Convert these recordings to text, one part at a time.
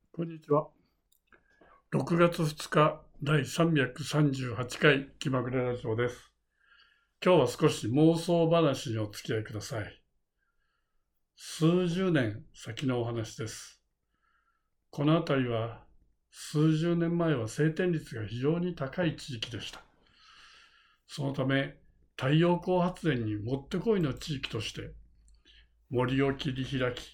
こんにちは。6月2日第338回気まぐれラジオです。今日は少し妄想話にお付き合いください。数十年先のお話です。この辺りは数十年前は晴天率が非常に高い地域でした。そのため太陽光発電にもってこいの地域として森を切り開き、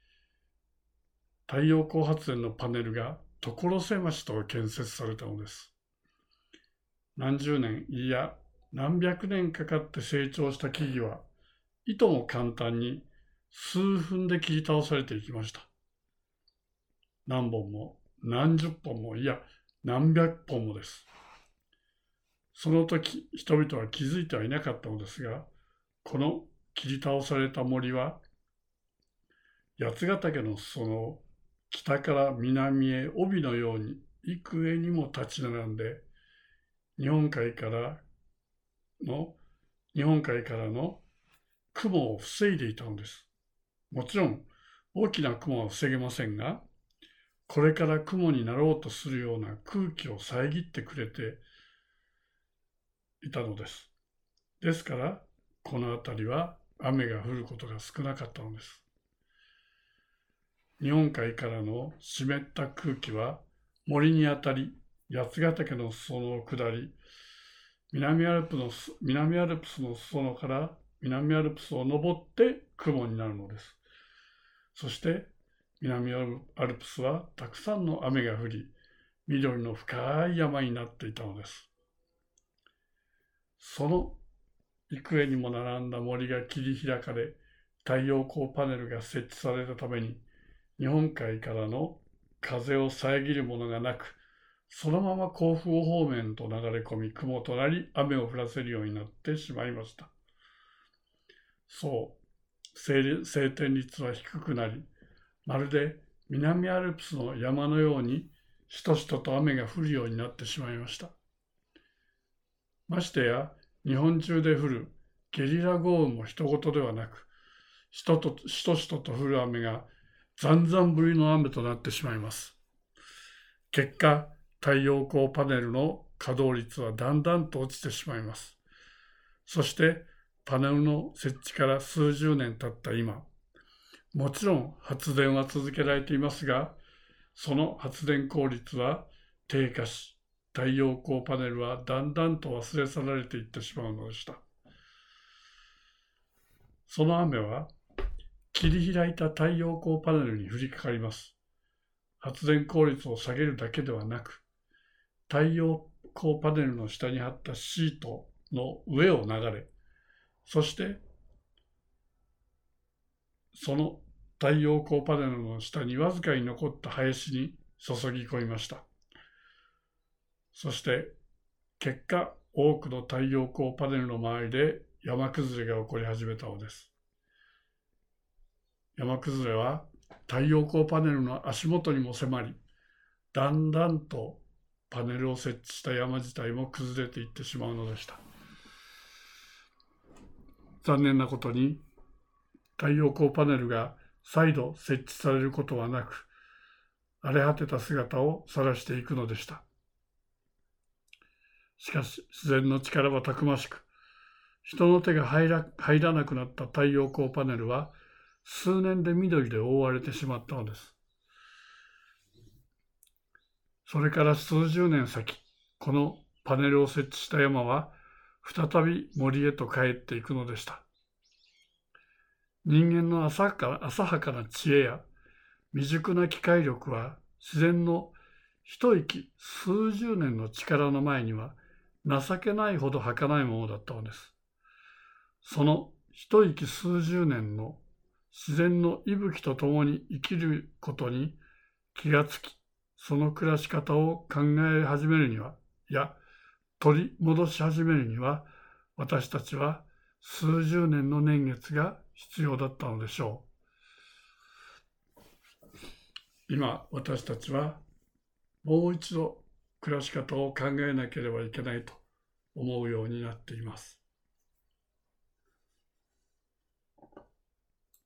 太陽光発電のパネルが所狭しと建設されたのです。何十年、いや何百年かかって成長した木々はいとも簡単に数分で切り倒されていきました。何本も何十本も、いや何百本もです。その時人々は気づいてはいなかったのですが、この切り倒された森は八ヶ岳の裾野北から南へ帯のように幾重にも立ち並んで、日本海からの雲を防いでいたのです。もちろん大きな雲は防げませんが、これから雲になろうとするような空気を遮ってくれていたのです。ですから、この辺りは雨が降ることが少なかったのです。日本海からの湿った空気は森に当たり、八ヶ岳の裾野を下り、南アルプスの裾野から南アルプスを登って雲になるのです。そして南アルプスはたくさんの雨が降り、緑の深い山になっていたのです。その幾重にも並んだ森が切り開かれ、太陽光パネルが設置されたために、日本海からの風を遮るものがなく、そのまま甲府方面と流れ込み、雲となり雨を降らせるようになってしまいました。そう、晴天率は低くなり、まるで南アルプスの山のようにしとしとと雨が降るようになってしまいました。ましてや日本中で降るゲリラ豪雨も人事ではなく、しとしとと降る雨がざんざん降りの雨となってしまいます。結果、太陽光パネルの稼働率はだんだんと落ちてしまいます。そしてパネルの設置から数十年経った今、もちろん発電は続けられていますが、その発電効率は低下し、太陽光パネルはだんだんと忘れ去られていってしまうのでした。その雨は切り開いた太陽光パネルに降りかかります。発電効率を下げるだけではなく、太陽光パネルの下に張ったシートの上を流れ、そしてその太陽光パネルの下にわずかに残った林に注ぎ込みました。そして結果、多くの太陽光パネルの周りで山崩れが起こり始めたのです。山崩れは太陽光パネルの足元にも迫り、だんだんとパネルを設置した山自体も崩れていってしまうのでした。残念なことに、太陽光パネルが再度設置されることはなく、荒れ果てた姿を晒していくのでした。しかし自然の力はたくましく、人の手が入らなくなった太陽光パネルは数年で緑で覆われてしまったのです。それから数十年先、このパネルを設置した山は再び森へと帰っていくのでした。人間の浅はかな知恵や未熟な機械力は自然の一息数十年の力の前には情けないほど儚いものだったのです。その一息数十年の自然の息吹とともに生きることに気がつき、その暮らし方を考え始めるには、取り戻し始めるには、私たちは数十年の年月が必要だったのでしょう。今、私たちはもう一度暮らし方を考えなければいけないと思うようになっています。